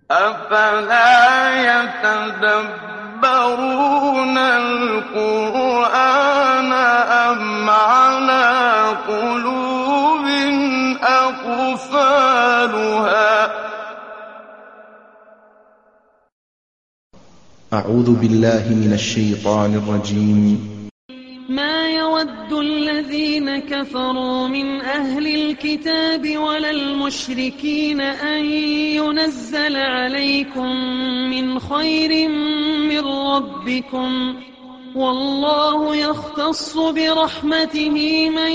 أفلا يتدبرون القرآن أم على قلوب أقفالها أعوذ بالله من الشيطان الرجيم. ما يود الذين كفروا من أهل الكتاب ولا المشركين أن ينزل عليكم من خير من ربكم، والله يختص برحمته من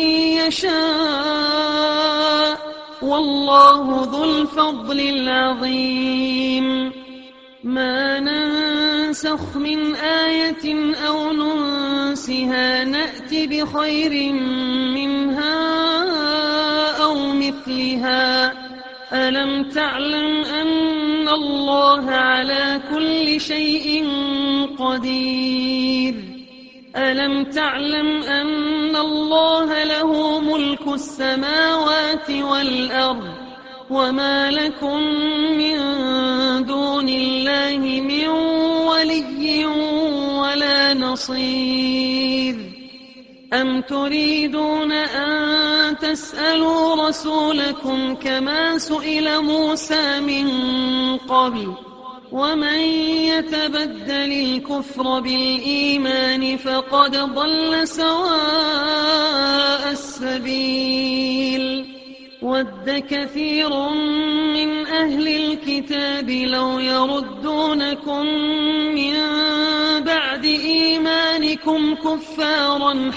يشاء، والله ذو الفضل العظيم. ما ننسخ من آية أو ننسها نأت بخير منها أو مثلها. ألم تعلم أن الله على كل شيء قدير؟ ألم تعلم أن الله له ملك السماوات والأرض، وما لكم من دون الله من ولي ولا نصير. أم تريدون أن تسألوا رسولكم كما سئل موسى من قبل؟ ومن يتبدل الكفر بالإيمان فقد ضل سواء السبيل. ود كثير من أهل الكتاب لو يردونكم من بعد إيمانكم كفارا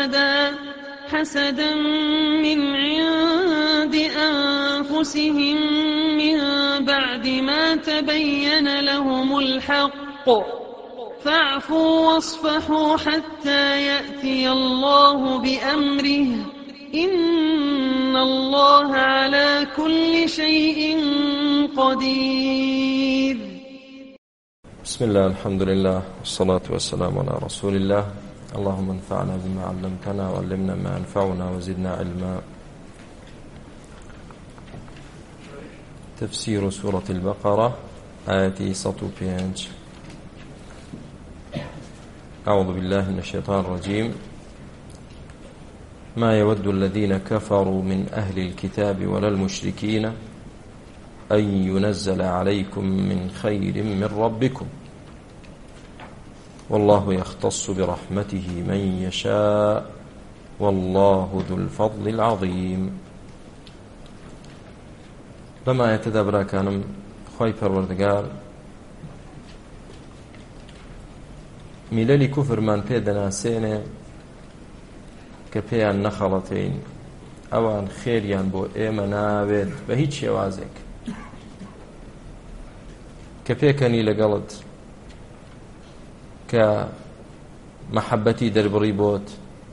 حسدا من عند أنفسهم من بعد ما تبين لهم الحق، فاعفوا واصفحوا حتى يأتي الله بأمره، إن الله على كل شيء قدير. بسم الله، الحمد لله، والصلاة والسلام على رسول الله. اللهم انفعنا بما علمتنا وعلمنا ما ينفعنا وزدنا علما. تفسير سورة البقرة آية 105. أعوذ بالله من الشيطان الرجيم. ما يود الذين كفروا من أهل الكتاب ولا المشركين أن ينزل عليكم من خير من ربكم، والله يختص برحمته من يشاء، والله ذو الفضل العظيم. لما يتدبر كانم خوي پروردگار ملل كفر من پێدەنا سێنێ کە پێیان نەخەڵەتین، ئەوان خێریان بۆ ئێمە ناوێت بە هیچ شێوازێک، کە پێکەنی لەگەڵت، کە مەحەبەتی دەربڕی بۆت،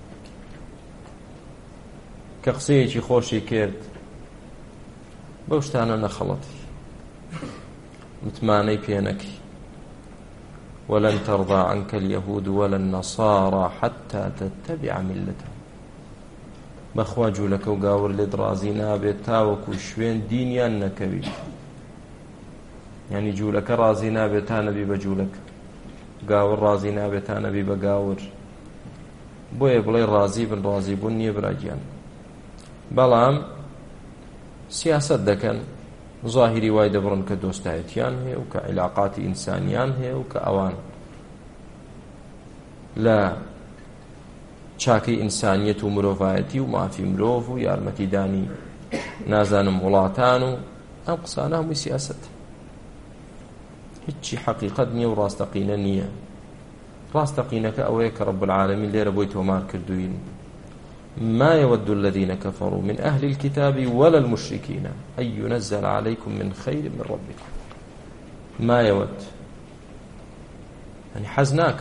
کە قسەیەکی خۆشی کرد، بەو شتانە نەخەڵەتی، متمانەی پێنەکی. ولن ترضى عنك اليهود ولا النصارى حتى تتبع ملتهم. بەخوا جوولەکە و گاور لێت ڕازی نابێت تاوەکو شوێن دینیان نەکەویت. یعنی جوولەکە ڕازی نابێت تا نەبی بە جوولەکە، گاور ڕازی نابێت تا نەبی بە گاور. بۆیە بڵێ ڕازی بن، ڕازی بوون نییە براگیان. بەڵام سیاسەت دەکەن، ظاهری وای دەبڕن کە دۆستایەتیان هەیە و کە عیلاقاتی ئینسانیان هەیە و کە ئەوان لە چاکەی ئینسانیەت و مرۆڤایەتی و مافی مرۆڤ و یارمەتیدانی نازانم وڵاتان و ئەم قسانە هەمووی سیاسەت، هیچی حەقیقەت نییە و ڕاستەقینە نییە. ڕاستەقینەکە ئەوەیە کە رب العالمین لێرە بۆی تۆمار کردوین. ما يود الذين كفروا من أهل الكتاب ولا المشركين أن ينزل عليكم من خير من ربكم. ما يود يعني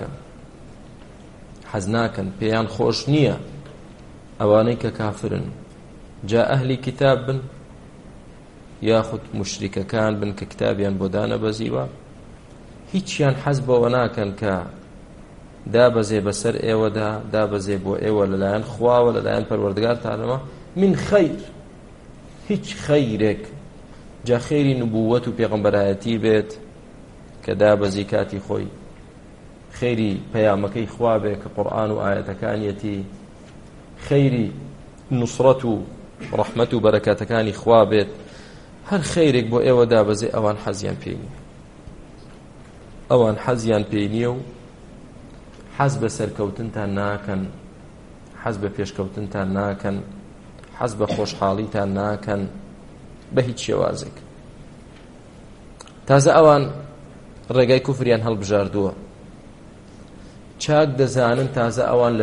حزناكا بيان خوش نية أوانيك كافر جاء أهل كتاب بن ياخد مشرك كان بن ككتابيان بودانا بزيوا هيتشيان حزب وناكن كا دابەزێ بەسەر ئێوەدا، دابەزێ بۆ ئێوە لەلایەن خواوە، لەلایەن پەروەردگار تانەوە، من خەیر، هیچ خەیرێک جا خێری نبووەت و پێغەمبەرایەتی بێت کە دابەزی کاتی خۆی، خێری پەیامەکەی خوا بێت کە قورئان و ئایەتەکانیەتی، خێری نوسڕەت و ڕەحمەت و بەرەکاتەکانی خوا بێت، هەر خێرێک بۆ ئێوە دابەزێ ئەوان حەزیان پێی نییە، ئەوان حەزیان پێی نییە و حەز بە سەرکەوتنتان ناکەن، حەز بە پێشکەوتنتان ناکەن، حەز بە خۆشحاڵیتان ناکەن بە هیچ شێوازێک. تازە ئەوان ڕێگای کوفریان هەڵبژاردووە، چاک دەزانن تازە ئەوان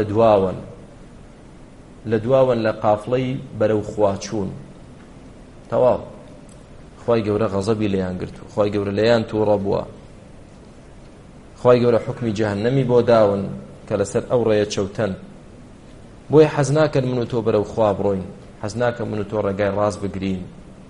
لە دواون لە قافڵەی بەرەو خواچوون. تەواو خوای گەورە غەزەبی لێیان گرتو، خوای گەورە لێیان تووڕە بووە، خوای گەورە حکمی جەهەنەمی بۆ داون کە لەسەر ئەو ڕێیە چەوتەن. بۆیە حەز ناکەن من و تۆ بەرەو خوا بڕۆین، حەز ناکەن من و تۆ ڕێگای ڕاست بگرین.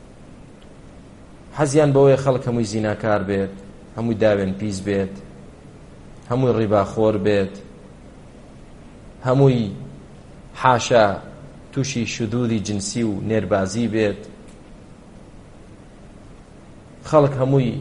حەزیان بەوەیە خەڵک هەمووی زیناکار بێت، هەمووی داوێن پیس بێت، هەمووی ڕیباخۆر بێت، هەمووی حاشا تووشی شذوذی جنسی و نێربازی بێت، خەڵک هەمووی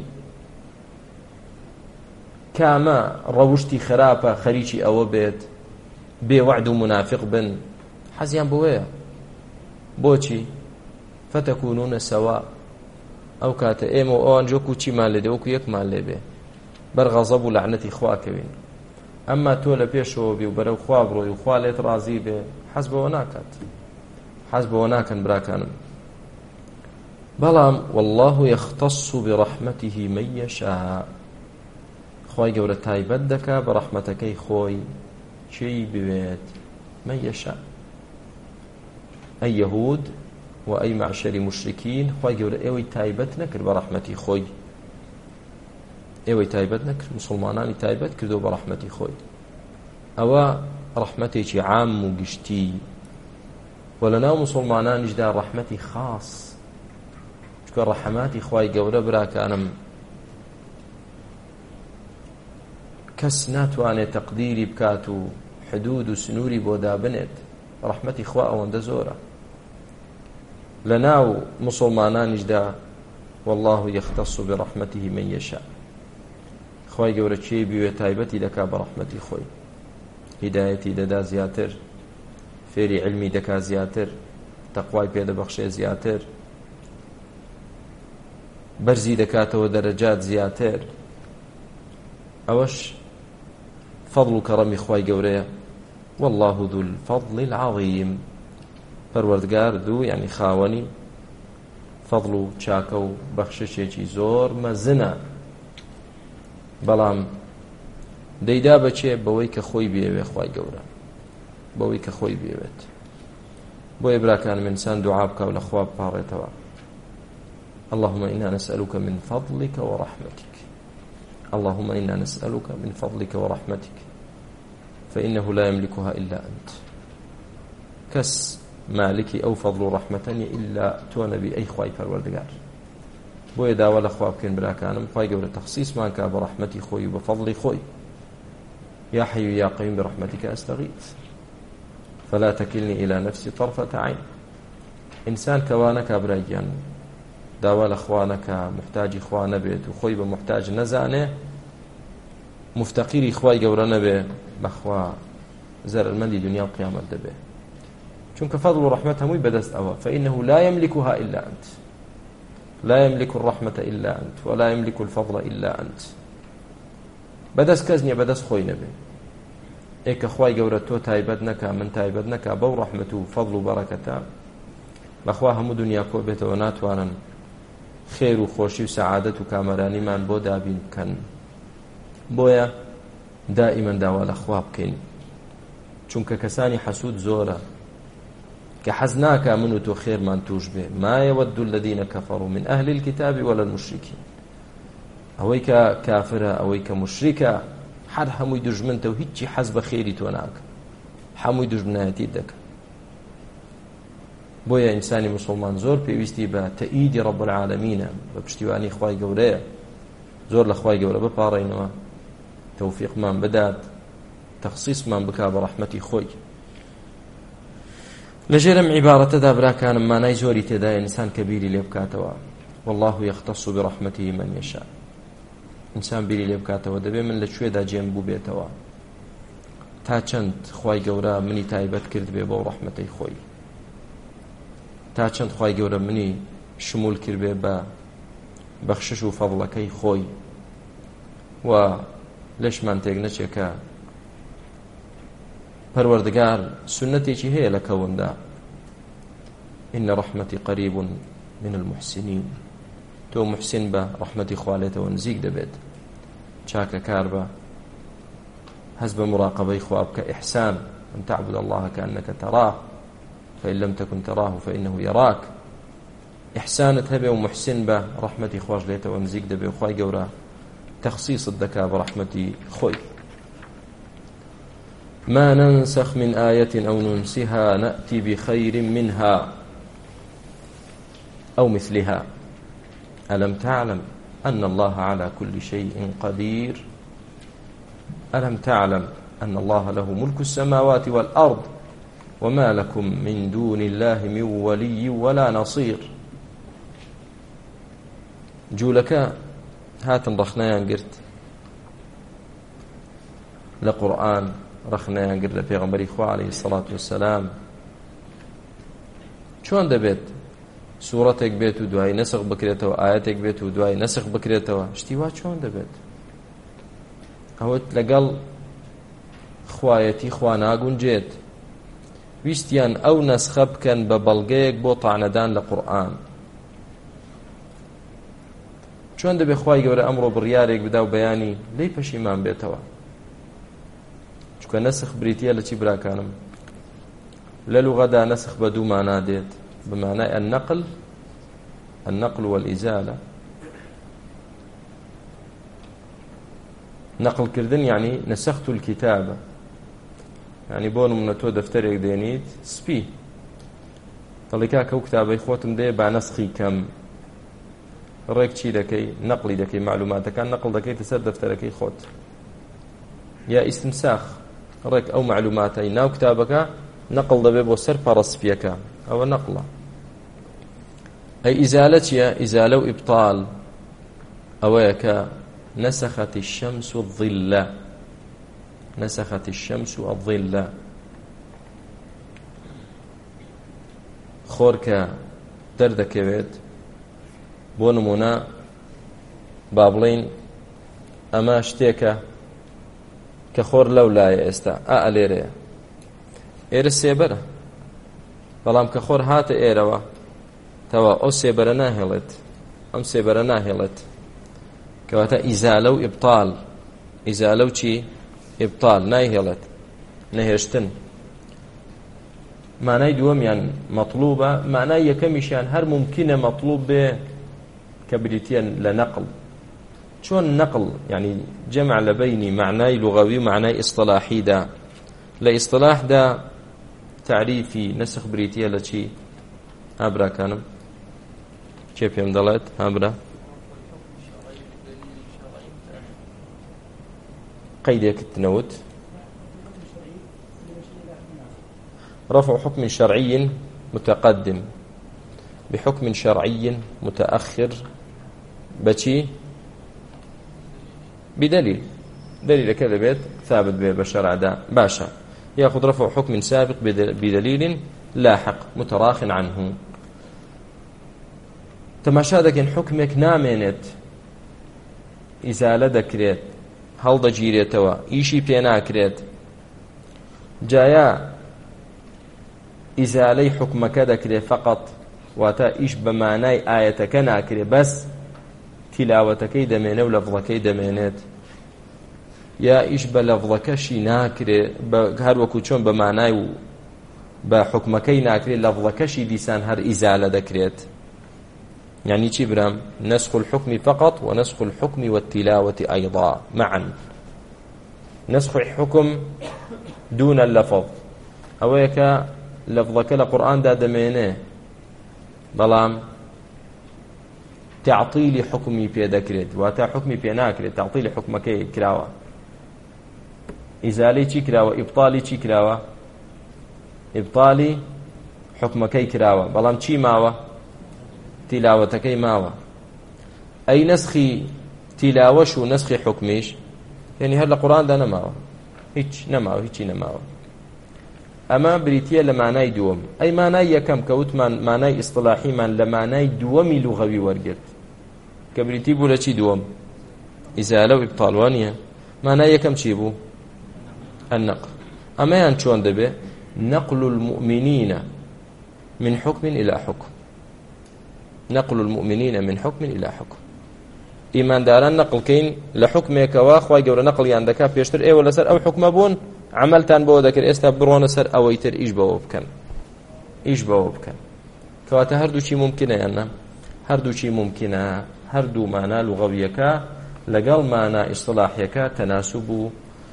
کامە ڕەوشتی خراپە خەریکی ئەوە بێت، بێوەعد و منافق بن. حەزیان بۆیە. بۆچی؟ فەتەکونونە سەوا، ئەو کاتە ئێمە و ئەوان جۆکو چیمان لێ دێ وەکو یەکمان لێ بێ، بەر غەزەب و لەعنەتی خواکەوین. ئەمما تۆ لە پێشەوە بی و بەرەو خوا بڕۆی و خوا لێت ڕازی بێ، حەز بەوە ناکات، حەز بەوە ناکەن براکانم. بەڵام والله يختص برحمته من يشاء، خوای گەورە تایبەت دەکا بە ڕەحمەتەکەی خۆی چی بوێت. من يشاء، ئەی یەهود و ئەی معشەری مشرکین، خوای گەورە ئێوەی تایبەت نەکرد بە ڕەحمەتی خۆی، ئێوەی تایبەت نەکرد، مسلمانانی تایبەت کردو بە ڕەحمەتی خۆی. ئەوە ڕەحمەتێکی عام و گشتی، و لەناو مسلمانانیشدا ڕەحمەتی خاص، چکە ڕەحماتی خوای گەورە براکانم کەس ناتوانێت تەقدیری بکات و حدود و سنووری بۆ دابنێت. ڕەحمەتی خوا ئەوەندە زۆرە لەناو مسلمانانیشدا. والله يختص برحمته من يشاء، خوای گەورە چی بوێ تایبەتی دەکا بە ڕەحمەتی خۆی، هیدایەتی دەدا زیاتر، فێری علمی دەکا زیاتر، تەقوای پێدەبەخشێ زیاتر، بەرزی دەکاتەوە دەرەجات زیاتر. ئەوەش فەضڵ و کەڕەمی خوای گەورەیە. والله ذو الفضل العظيم، پەروەردگار دوو یعنی خاوەنی فەضڵ و چاکە و بەخششێکی زۆر مەزنە، بەڵام دەیدا بەچێ بەوەی کە خۆی بێوێ خوای گەورە، بەوەی کە خۆی بێوێت. بۆیە براکانم ئینسان دوعا بکە و لە خوا بپاڕێتەوە. اللهم إنا نسألك من فضلك ورحمتك، اللهم إنا نسألك من فضلك ورحمتك فإنه لا يملكها إلا أنت. كس مالكي أو فضل رحمتني إلا تونبي أي خواي پروردگار. بۆیە داوا لە خوا بکەین براکانم، خوای گەورە تەخسیسمان کە بە ڕەحمەتی خۆی و بە فەضڵی خۆی. يا حي يا قيوم برحمتك أستغيث فلا تكلني إلى نفسي طرفة عين. إنسان كوانك برايان داوا لە خوانەکە محتاجی خوا نەبێت و خۆی بە محتاج نەزانێ، مفتەقیری خوای گەورە نەبێ، بەخوا زەرمەندی دنیا و قیامەت دەبێ. چونکە فەضڵ و ڕەحمەت هەمووی بەدەست ئەوە. فإنه لا يملكها إلا أنت، لا يملك الرحمة إلا أنت ولا يملك الفضل إلا أنت. بەدەست کەس نییە، بەدەست خۆی نەبێ. ئێکە خوای گەورە تۆ تایبەت نەکا، من تایبەت نەکا بەو ڕەحمەت و فەضڵ و بەڕەکەتە، بەخوا هەموو دنیا کۆ بێتەوە ناتوانن خێر و خۆشی و سەعادەت و کامەرانیمان بۆ دابین بکەن. بۆیە دائیمەن داوا لە خوا بکەین، چونکە کەسانی حەسوود زۆرە کە حەز ناکا من و تۆ خێرمان توش بێ. ما يود الذين كفروا من أهل الكتاب ولا المشركين، ئەوەی کە کافرە، ئەوەی کە مشریکە، هەر هەمووی دوژمنتە و هیچی حەز بە خێری تۆ ناکە، هەمووی دوژمنایەتی دەکە. بۆیە ئینسانی مسلمان زۆر پێویستی بە تەئیدی ڕەب العالەمینە، بە پشتیوانی خوای گەورەیە. زۆر لە خوای گەورە بپاڕێنەوە، تەوفیقمان بدات، تەخسیسمان بکا بە ڕەحمەتی خۆی. لەژێرەم عیبارەتەدا براکانم مانای زۆری تێدایە ئینسان کە بیری لێ بکاتەوە. والله يختص برحمته من يشاء. ئینسان بیری لێ بکاتەوە دەبێ من لەکوێدا جێم بوو بێتەوە تا چەند خوای گەورە منی تایبەت کرد بێ بەو ڕەحمەتەی خۆی، تا چەند خوای گەورە منی شمول کرد بێ بە بەخشش و فەضڵەکەی خۆی. و لەشمان تێک نەچێت کە پەروەردگار سنەتێکی هەیە لە کەوندا، إن رحمتي قريب من المحسنين. تۆ محسن بە ڕەحمەتی خوا لێتەوە نزیک دەبێت، چاکە کار بە، هەست بە مراقبەی خوا بکە، ئیحسان أن تعبد الله كأنك تراه فإن لم تكن تراه فإنه يراك. إحسانت هەبێ و محسن بە ڕەحمەتی خواش لێتەوە نزیک دەبێ و خوای گەورە تەخسیصت دەکا بە ڕەحمەتی خۆی. ما ننسخ من آية أو ننسها نأتي بخير منها أو مثلها ألم تعلم أن الله على كل شيء قدير. ألم تعلم أن الله له ملك السماوات والأرض وما لكم من دون الله من ولي ولا نصير. جولك هاتن رخنايان قرت لقرآن، رخنايان قرت لبيغمبري خوا عليه الصلاة والسلام. چۆن دەبێت سوورەتێک بێت و دوای نەسخ بکرێتەوە، ئاەتێک بێت و دوای نەسخ بکرێتەوە، شتی وا چۆن دەبێت؟ ئەوەت لەگەڵ خوایەتی خوا ناگونجێت. ویستیان ئەو نەسخە بکەن بە بەڵگەیەک بۆ تاعنەدان لە قورئان. چۆن دەبێت خوای گەورە ئەمڕۆ بڕیارێک بدا و بەیانی لێی پەشیمان بێتەوە؟ چونکە نەسخ بریتیە لە چی براکانم؟ لە لوغەدا نەسخ بە دوو مانا دێت، بمعنى النقل والإزالة. نقل كردن يعني نسخت الكتابة، يعني بون من تو دفترك دينيت سبي طلقا كو كتابي خوتم دي با نسخي كم ريك چي دكي نقلي دكي معلومات كان نقل دكي تسر دفتركي خوت يا استنساخ ريك أو معلوماتي ناو كتابك نقل دبي بو سر برسبيك أو نقلة. أي إزالتها إزالة وإبطال أويك نسخت الشمس الظل، نسخت الشمس الظل. خورك دردكويت بۆ نمونە با بڵین ئەمە شتێکە کە خۆر لەو لایە ئێستا لێرەیە، ئێرە سێبەرە، بەڵام کە خۆر هاتە ئێرەوە تەوا ئەو سێبەرە ناهێڵێت، ئەم سێبەرە ناهێڵێت، کەواتە ئیزالە و ئیبطال. ئیزالە و چی؟ ئیبطال، نایهێڵێت، نەهێشتن. مانای دووەمیان مەطلوبە، مانای یەکەمیشیان هەر ممکنە مەطلوب بێ کە بریتیە لە نەقڵ. چۆن نەقڵ یعنی جەمع لە بەینی معنای لوغەوی و معنای ئیصطلاحیدا. لە ئیصطلاحدا تعریفی نەسخ بریتیە لە چی؟ هابراکانم کێ پێم دەڵێت؟ هابرا قەیدێکت نەوت رفع حكم شرعي متقدم بحكم شرعي متأخر بشي بدليل، دليل كذا بيت ثابت به بالشرع دا باشا، يأخذ رفع حكم سابق بدليل لاحق متراخ عنه. تماشا دەکەن حکمێک نامێنێت ئیزالە دەکرێت، هەڵدەگیرێتەوە، ئیشی پێ ناکرێت، جایە ئیزالەی حکمەکە دەکرێت فقط، واتە ئیش بە مانای ئاەتەکە ناکرێت، بەس تیلاوەتەکەی دەمێنێت و لەفظەکەی دەمێنێت، یا ئیش بە لەفظەکەشی ناکرێت، هەر وەکو چۆن بە مانای و بە حکمەکەی ناکرێت، لەفظەکەشی دیسان هەر ئیزالە دەکرێت. يعني چی برام؟ نسخ الحكم فقط ونسخ الحكم والتلاوة أيضا معا. نسخ الحكم دون اللفظ أويك لفظك لقرآن دا دمينه، بلام تعطيل حكمي في ذكرت واتا حكمي في ناكرت، تعطيل حكمك كراوة، إزالي چی كراوة، إبطالي چی كراوة، إبطالي حكمك كراوة، بلام چی ماوة، تلاوتەکەی ماوە. ئەی نەسخی تیلاوەش و نەسخی حکمیش یعنی هەر لە قورئاندا نەماوە هیچ نەماوە هیچی نەماوە ئەمە بریتیە لە مانای دووەم ئەی مانای یەکەم کە وتمان مانای ئیصطلاحیمان لە مانای دووەمی لوغەوی وەرگرت کە بریتی بوو لە چی دووەم ئیزالە و ئیبطاڵ مانای یەکەم چی بوو النقل ئەمەیان چۆن دەبێ نقل المؤمنين من حكم إلى حكم نقل المؤمنين من حكم إلى حكم إيمان داران نقل كين لحكمك واخوي جور نقل عندك بيشتر إيه ولا سر أو حكم بون عملتان بو ذكر استبرون سر أو يتر إيش بوابكن كواتا هردو شي ممكنة يعني هردو شي ممكنة هردو معنى لغويك لقال معنى اصطلاحيك تناسب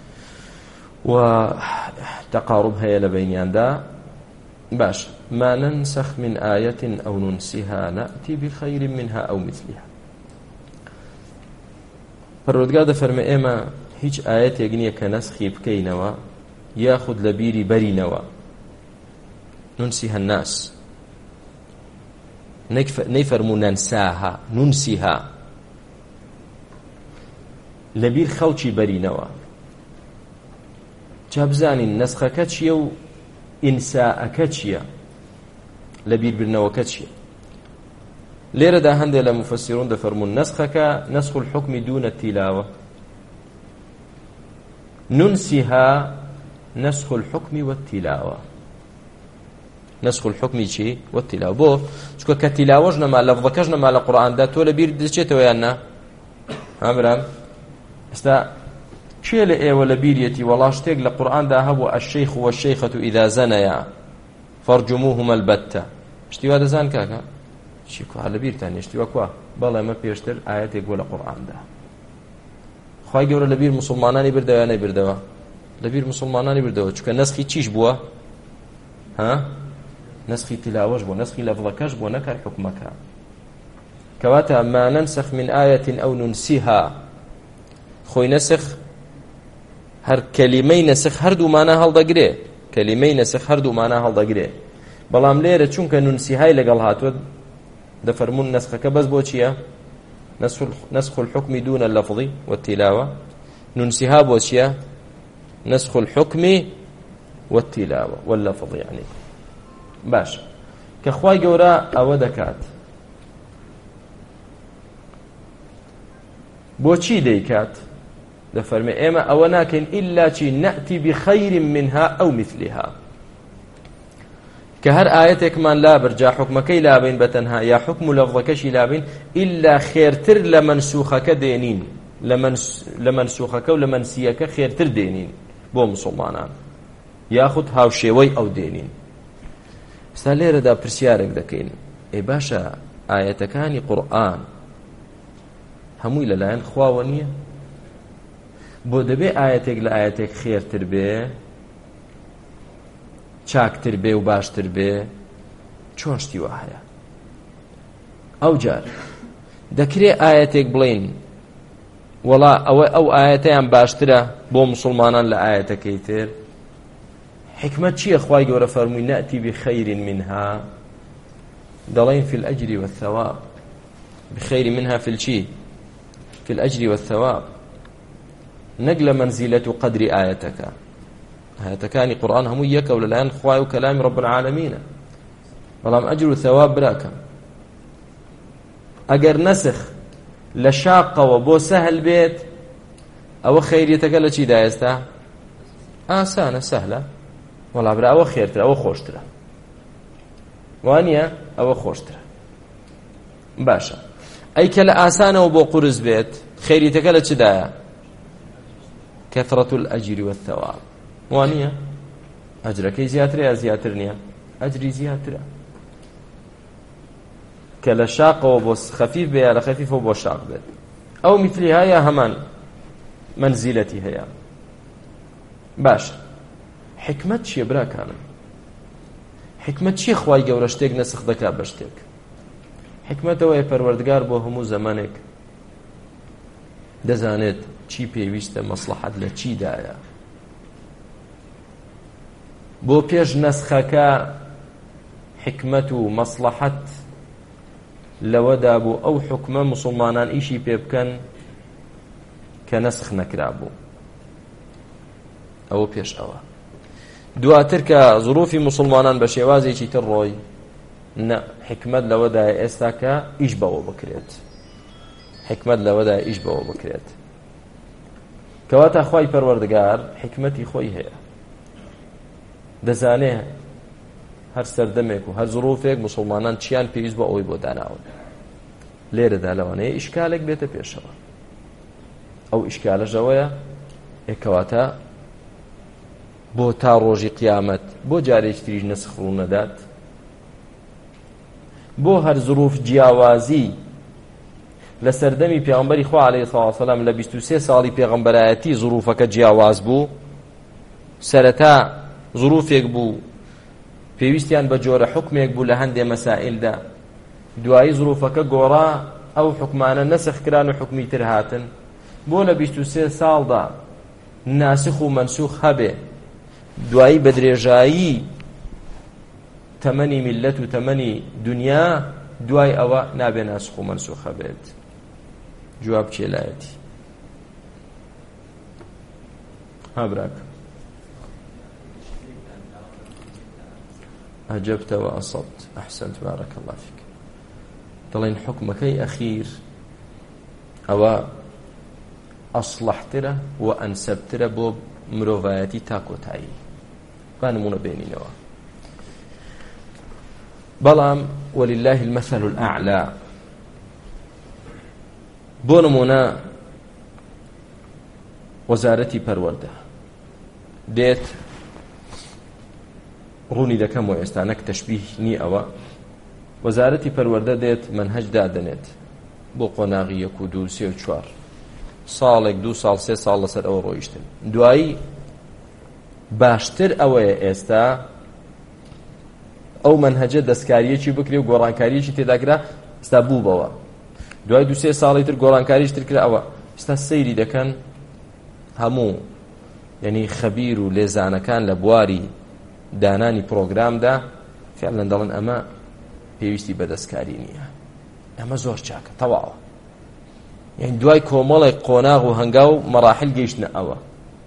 وتقارب هي لبينيان دا باش ما ننسخ من آية أو ننسها نأتي بخير منها أو مثلها فالردقاء فرمي إما هيج آيات يقنية كنسخي بكينوا ياخد لبيري برينوا ننسيها الناس نيفرمو ننساها ننسيها لبير خوشي برينوا جابزاني نسخك چيا و إنساءك چيا لبير برنوك چيا ليرة دا هنده لمفسرون دا فرمون نسخك نسخ الحكم دون التلاوة ننسها نسخ الحكم والتلاوة نسخ الحكم چي والتلاوة بو شكو كتلاوجنا ما لفظكجنا ما لقرآن دا تولى بير دشيت ويانا امرام استا شيء لإيه ولا بيريتي والله اشتاق لقرآن دا هبو الشيخ والشيخة إذا زنيا فارجموهما البتة اشتوا هذا زان كاكا شيكو على بيرتاني اشتوا كوا بالله ما بيشتر آيات يقول قرآن دا خواهي قول لبير مسلماناني بردوا يا ني بردوا لبير مسلماناني بردوا چونك نسخي چيش بوا ها نسخي تلاوش بوا نسخي لفظكش بوا نكر حكمك كواتا ما ننسخ من آية أو ننسيها خوي نسخ هر كلمەی نسخ هەردوو مانە هەڵدەگرێ کەلیمەی نسخ هەردوو مانە هەڵدەگرێ بەڵام لێرە چونکە نونسیهای لەگەڵ هاتووە دەفەرمون نسخەکە بەس بۆ چییە نسخ الحكم دون اللفظ والتلاوة ننسيها بۆ چییە نسخ الحكم والتلاوة واللفظ يعني باش كخواي گەورە ئەوە دەکات بۆچی دەیکات دفرمي إما أو ناكن إلا شي نأتي بخير منها أو مثلها كهر آياتك من لا برجع حكمك لا بين بتنها يا حكم لفظك شي لا بين إلا خير تر لمنسوخك دينين لمنسوخك ولمنسيك خير تر دينين بو مسلمانان ياخد هاو شيوي أو دينين سالير دا برسيارك دكين إي باشا آياتكاني قرآن همو إلى الآن خواونية بۆ دەبێ ئاەتێک لە ئاەتێک خێرتر بێ چاکتر بێ و باشتر بێ چۆن شتی وا هەیە ئەو جار دەکرێ ئاەتێک بڵێن وەڵا ئەو ئاەتەیان باشترە بۆ مسلمانان لە ئاەتەکەی تر حکمت چییە خوای گەورە فەرمووی نأتی بخەیر منها دەڵێن في الأجر والثواب بخەیر منها في الچی في الأجر والثواب نقل منزلة قدر آيتك آيتكاني قرآن هم يك ولا الآن خواي وكلام رب العالمين والله أجر ثواب براكم أجر نسخ لشاقة وبو سهل بيت أو خير يتقل شي دايستا آسانة سهلة والله برا أو خير ترى أو خوش ترى وانيا أو خوش ترى باشا أي كلا آسانة وبو قرز بيت خير يتقل شي دايا كثرة الأجر والثواب وانيا أجرك زياتر يا زياترنيا أجري زياتر كلا شاق وبوس خفيف بيا لخفيف وبوس شاق بيت أو مثلها يا همان منزلتي هي باش حكمت شي برا كان حكمت شي خواي گەورەشتێک نسخ دەکا بەشتێک حکمتەوەی پەروەردگار بۆ هەموو زەمانێک دەزانێت چی پێویستە مەسلحەت لە چیدایە بۆ پێش نسخەکە حکمت و مەسلحەت لەوەدا بوو ئەو حکمە موسڵمانان ئیشی پێ بکەن کە نەسخ نەکرا بوو. ئەوە پێش ئەوە. دواتر کە زروفی موسڵمانان بە شێوازێکی تر ڕۆی، نە، حکمت لەوەدایە ئێستا کە ئیش بەوە بکرێت. حکمت لەوەدایە ئیش بەوە بکرێت. کەواتە خوای پەروەردگار حکمەتی خۆی هەیە. دەزانێ هەر سەردەمێک و هەر زروفێک موسڵمانان چیان پێویست بۆ ئەوەی بۆ داناون. لێرەدا لەوانەیە ئیشکالێک بێتە پێشەوە. ئەو ئیشکالەژەوەیە کەواتە بۆ تا ڕۆژی قیامەت بۆ جارێکی تریش نسخ ڕوو نەدات، بۆ هەر زروف جیاوازی لە سەردەمی پێغەمبەری خوا عەلەیهی سڵاو وسەلام لە 23 ساڵی پێغەمبەرایەتی زروفەکە جیاواز بوو. سەرەتا زروفێک بوو پێویستیان بە جۆرە حکمێک بوو لە هەندێ مەسائلدا، دوایی زروفەکە گۆڕا ئەو حکمانە نەسخ کران و حکمی تر هاتن، بۆ لە 23 ساڵدا ناسخ و منسوخ هەبێ، دوایی بە درێژایی تەمەنی میلەت و تەمەنی دنیا دوای ئەوە نابێ ناسخ و منسوخ هەبێت. جواب چێلایەتی ها براکە أجبت وأصبت أحسنت بارك الله فيك. دلين حكمكي أخير أو أصلحتره وأنسبتره بو مروفايتي تاكوتاي كانمون بيني نوا بلام ولله المثل الأعلى. بونمونا وزارتي پەروەردە دێت ڕوونی دەکەم و ئێستا نەک تەشبیه نی ئەوە. وەزارەتی پەروەردە دێت منهەج دادەنێت بۆ قۆناغی 1 و 2 و 3 و 4 ساڵێک 2 ساڵ 3 ساڵ لەسەر ئەوە ڕۆیشتن. دوایی باشتر ئەوەیە ئێستا ئەو منهەجە دەستکاریەکی بکرێ و گۆڕانکاریەکی تێداگرا. ئێستا بوو بەوە دوای 2-3 ساڵی تر گۆڕانکاریش تر کرا. ئەوە ئێستا سەیری دەکەن هەموو، یعنی خەبیر و لێزانەکان لە بواری دانانی پرۆگرامدا فعلەن دەڵێن ئەمە پێویستی بەدەستکاری نییە، ئەمە زۆر چاکە تەواوە. یعنی دوای کۆمەڵێک قۆناغ و هەنگاو مەراحل گەیشتنە ئەوە،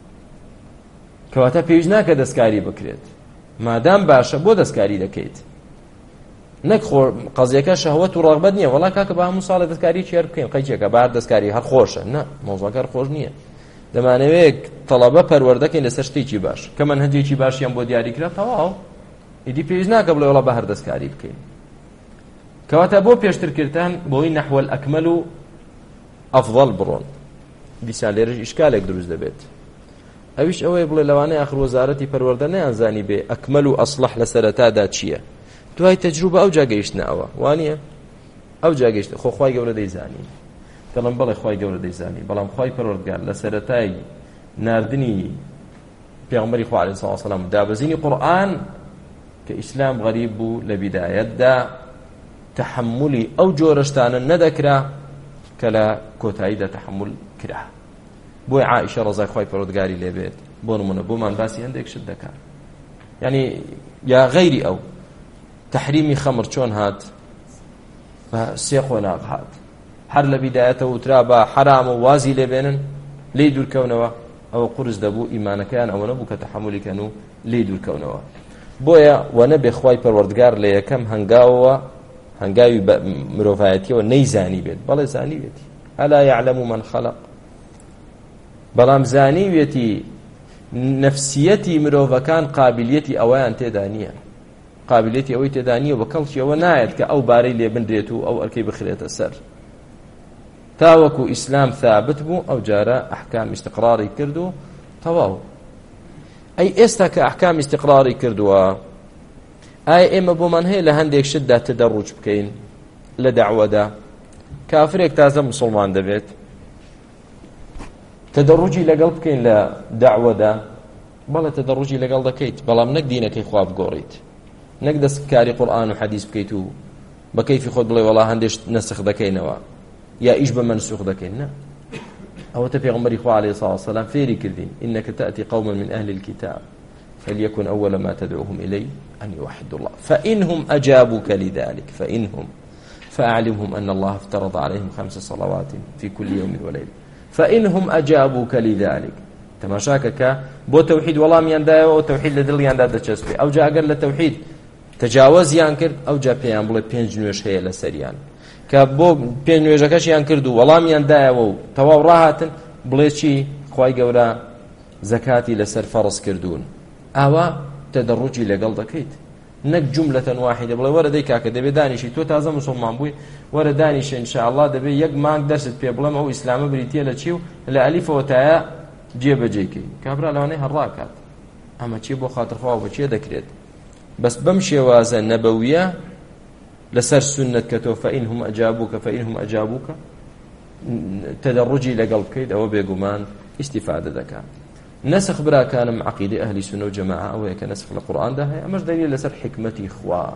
کەواتە پێویست ناکە دەستکاری بکرێت. مادام باشە بۆ دەستکاری دەکەیت، نەک قەزیەکە شەهوەت و ڕەغبەت نییە. وەڵا کاکە بە هەموو ساڵێ دەستکاری چێر بکەین قەیچێکە بار دەستکاری هەر خۆشە. نە، مۆزوعەکە خۆش نییە. دەمانەوێت تەڵەبە پەروەردەکەین لەسەر شتێکی باش کە منهەجێکی باشیان بۆ دیاری کرا تەواو. ئیدی پێویست ناکە بڵێ وەڵا بە هەر دەستکاری بکەین. کەواتە بۆ پێشترکردن بۆی نەحوە ئەکمەل و ئەفضەل بڕۆن. دیسان لێرەش ئیشکالێک دروست دەبێت. ئەویش ئەوەیە بڵێ لەوانەیە ئاخر وەزارەتی پەروەردە نەیانزانی بێ ئەکمەل و ئەسڵح لە سەرەتادا چییە. دوای تەجروبە ئەو جاگەیشتنە ئەوە وانییە ئەو جاگەیشتە خۆ خوای گەورە دەیزانی. دەڵم بەڵێ خوای گەورە دەیزانی، بەڵام خوای پەروەردگار لە سەرەتای ناردنی پێغەمبەری خوا عەلەیهی سڵاو وسەلام دابەزینی قورئان کە ئیسلام غەریب بوو لە بیدایەتدا تەحملی ئەو جۆرەشتانە نەدەکرا کە لە کۆتاییدا تەحمل کرا. بۆی عائیشە ڕەزای خوای پەروەردگاری لێبێت بۆ نمونە بۆمان باسی هەندێک شت دەکات. یعنی یا غەیری ئەو تحریمی خەمر چۆن هات بە 3 قۆناغ هات، هەر لە بیدایەتەوە وترا بە حرام و وازی لێبێنن لێی دوورکەونەوە. ئەوە قورس دەبوو ئیمانەکەیان ئەوە نەبوو کە تەحملی کەن و لێی دوورکەونەوە. بۆیە وە نەبێ خوای پەروەردگار لە یەکەم هەنگاوەوە هەنگاوی مرۆڤایەتیەوە نەیزانی بێت. بەڵێ زانی بێتی ئەلا یعلەم من خەلق، بەڵام زانیوێتی نەفسیەتی مرۆڤەکان قابلیەتی ئەوەیان تێدا نییە. قابلیەتی ئەوەی تێدا نییە بە کەڵکی ئەوە نایەت کە ئەو بارەی لێ بندرێت و ئەو ئەرکەی بخرێتە سەر. تاوەکو ئیسلام ثابت بوو ئەو جارە ئەحکام ئیستقراری کرد و تەواو. ئەی ئێستا کە ئەحکام ئیستقراری کردووە، ئایا ئێمە بۆمان هەیە لە هەندێک شتدا تەدەڕوج بکەین لە دەعوەدا؟ کافرێک تازە موسڵمان دەبێت تەدەڕوجی لەگەڵ بکەین لە دەعوەدا؟ بەڵێ تەدەڕوجی لەگەڵ دەکەیت، بەڵام نەک دینەکەی خوا بگۆڕیت، نەک دەستکاری قورئان و حەدیث بکەیت و بە کەیفی خۆت بڵێ وەڵا هەندێک نەسخ دەکەینەوە یا ئیش بە منسوخ دەکەین. نە، ئەوەتە پێغەمبەری خوا عەلەیهی سڵاو وسەلام فێری کردین إنك تأتي قوما من أهل الكتاب فليكن أول ما تدعوهم إليه أن يوحدوا الله فإنهم أجابوك لذلك فأعلمهم أن الله افترض عليهم 5 صلوات في كل يوم وليلة فإنهم أجابوك لذلك تماشاكك بو توحيد والله ميان دا وتوحيد لدل يان دا دچسبي أو جاء أقر لتوحيد تجاوز يان كرد أو جاء بيان بڵێ 5 نوێژ هەیە لەسەریان کە بۆ 5 نوێژەکەشیان کرد و وەڵامیان دایەوە و تەواو ڕاهاتن بڵێ چی خوای گەورە زەکاتی لەسەر فەرض کردوون ئاوا تەدەڕوجی لەگەڵ دەکەیت نەک جملەتەن واحدە بڵێ وەرە دەی کاکە دەبێ دانیشی تۆ تازە موسڵمان بووی وەرە دانیشە ئینشاءالله دەبێ یەک مانگ دەرست پێ بڵێم ئەو ئیسلامە بریتیە لە چی و لە ئەلیفەوە تایە جێبەجێکەی کابرا لەوانەیە هەڕاکات ئەمە چی بۆ خاترخوا بۆ چێ دەکرێت بەس بەم شێوازە نەبەویە لەسەر سنت کە تۆ فإنهم أجابوك تدرجی لەگەڵ بکەیت ئەوە بێگومان استیفادە دەکات نسخ براکانم عقیدەی ئەهلی سنە و جەماعە ئەوەیە کە نسخ لە قورئاندا هەیە ئەمەش دەلیل لەسەر حکمەتی خوا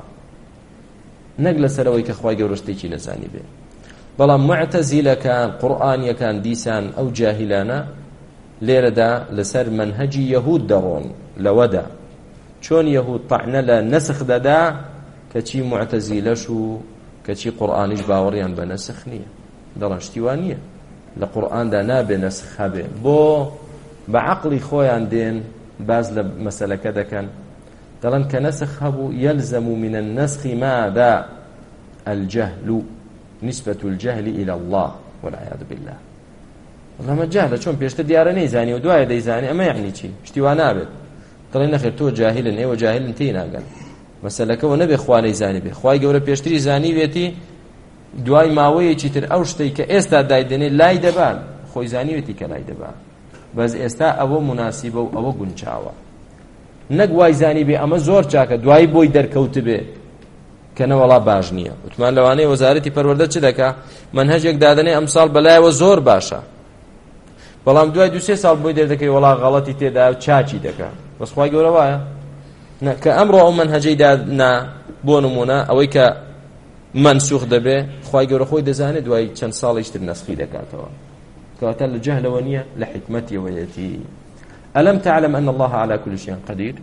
نەک لەسەر ئەوەی کە خوای گەورە شتێکی نەزانی بێ بەڵام معتەزیلەکان قورئانیەکان دیسان ئەو جاهیلانە لێرەدا لەسەر منهەجی یەهود دەڕۆن لەوەدا چۆن یەهود طعنە لە نسخ دەدا کەچی معتەزیلەش و کەچی قورئانیش باوەڕیان بە نسخ نییە دەڵێن شتیوان نییە لە قورئاندا نابێ نسخ هەبێ بۆ بە عەقڵی خۆیان دێن باز لە مەسەلەکە دەکەن دەڵێن کە نسخ هەبوو يلزم من النسخ ماذا الجهل نسبة الجهل إلى الله والعياذ بالله والله جهل چۆن پێشتر دیارە نەیزانی و دوایە دەیزانی ئەمە یعنی چی شتیوان نابێت دەڵێن نەخێر تۆ جاهلن ئێوە جاهلن تێی ناگەن مەسەلەکەەوە نەبێ خوا نەیزانی بێ خوای گەورە پێشتری زانی بێتی دوای ماوەیەکی تر ئەو شتەی کە ئێستا دایدێنێ لای دەبان خۆی زانی بێتی کە لای دەبان بەس ئێستا ئەوە مناسیبە و ئەوە گونچاوە نەک وای زانی بێ ئەمە زۆر چاکە دوای بۆی دەرکەوت بێ کە نەوەڵا باش نییە وتمان لەوانەیە وەزارەتی پەروەردە چ دەکا منهەجێک دادەنێ ئەمساڵ بەلایەوە زۆر باشە بەڵام دوای 2-3 ساڵ بۆی دەردەکەی وەڵا غەڵەتی تێدا و چاچی دەکا بەس خوای گەورە وایە کە ئەمڕۆ ئەو منهەجەی دادنا بۆ نمونە ئەوەی کە منسوخ دەبێ خوای گەورە خۆی دەزانێت دوای چەند ساڵیش تر نەسخی دەکاتەوە کەواتە لە جەهلەوە نییە لە حکمەتیەوەیەتی ألم تعلم أن الله على كل شيء قدير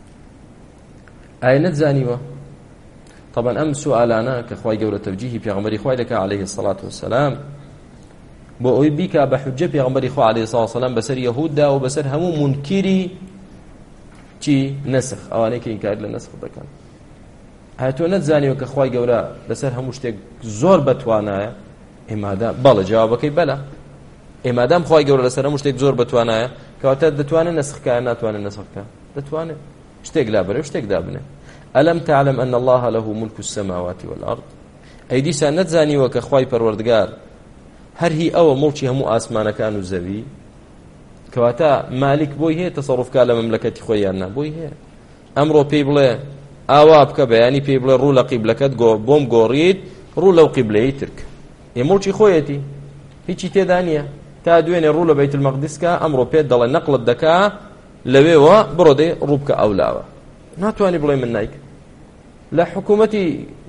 ئایا نەتزانیوە طبعا ئەم سوالانە کە خوای گەورە تەوجیهی پێغەمبەری خوای دەکا عليه الصلاة والسلام بۆ ئەوی بیکا بە حجە پێغەمبەری خوا عليه الصلاة والسلام بەسەر یەهوددا و بەسەر هەموو منکری چی نسخ ئەوانەی کە ئینکار لە نسخ دەکەن ئایا تۆ نەتزانیوە کە خوای گەورە لەسەر هەموو شتێک زۆر بەتوانایە ئێمادا بەڵێ جوابەکەی بەلە ئێمادام خوای گەورە لەسەر هەموو شتێک زۆر بەتوانایە کەواتە دەتوانێت نسخکە ناتوانێت نسخکە دەتوانێت شتێک لا بەرێ شتێک دابنێ ألم تعلم أن الله له ملك السماوات والأرض ئەی دیسا نەتزانیوە کە خوای پەروەردگار هەر هی ئەوە مڵکی هەموو ئاسمانەکان و زەوی کەواتە مالک بۆی هەیە تەسەڕوفکە لە مەملەکەتی خۆیان نا بۆی هەیە ئەمڕۆ پێی بڵێ ئاوا بکە بەیانی پێی بڵێ ڕوو لە قیبلەکەت بۆم گۆڕیت ڕوو لەو قیبلەی ترک ێ مڵکی خۆیەتی هیچی تێدا نییە تا دوێنێ ڕوو لە بەیت المەقدسکە ئەمڕۆ پێت دەڵێ نەقڵت دەکا لەوێوە بڕۆ دەی ڕوو بکە ئەولاوە ناتوانی بڵێ من نایک لە حکوومەتی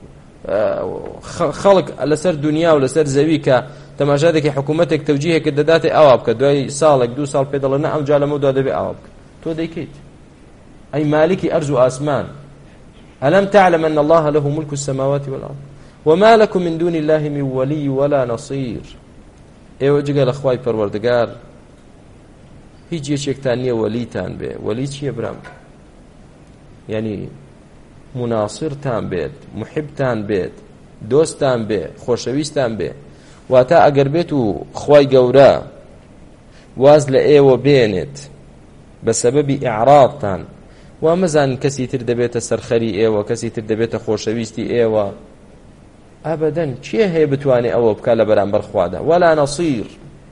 خەڵک لەسەر دنیا و لەسەر زەوی کە تەماشادێکی حکوومەتێک تەوجیهێک دەداتێ ئاوا بکە دوای ساڵێک 2 ساڵ پێ دەڵێ نە ئەمجا لەمەودا دەبێ ئاوا بکە تۆ دەیکەیت ئەی مالکی ئەرز و ئاسمان ألم تعلم أن الله له ملك السماوات والأرض وما لكم من دون الله من ولي ولا نصير ئێوە جگە لە خوای پەروەردگار هیچ یەکێکتان نییە وەلیتان بێ وەلی چییە برام یعنی مناصرتان بێت محبتان بێت دۆستان بێ خۆشەویستان بێ واتە ئەگەر بێت و خوای گەورە واز لە ئێوە بێنێت بە سەبەبی ئیعراضتان وا مەزان کەسی تر دەبێتە سەرخەری ئێوە کەسی تر دەبێتە خۆشەویستی ئێوە ئەبەدەن چیە هەیە بتوانێ ئەوە بکە لە بەرامبەر خوادا ولا نصير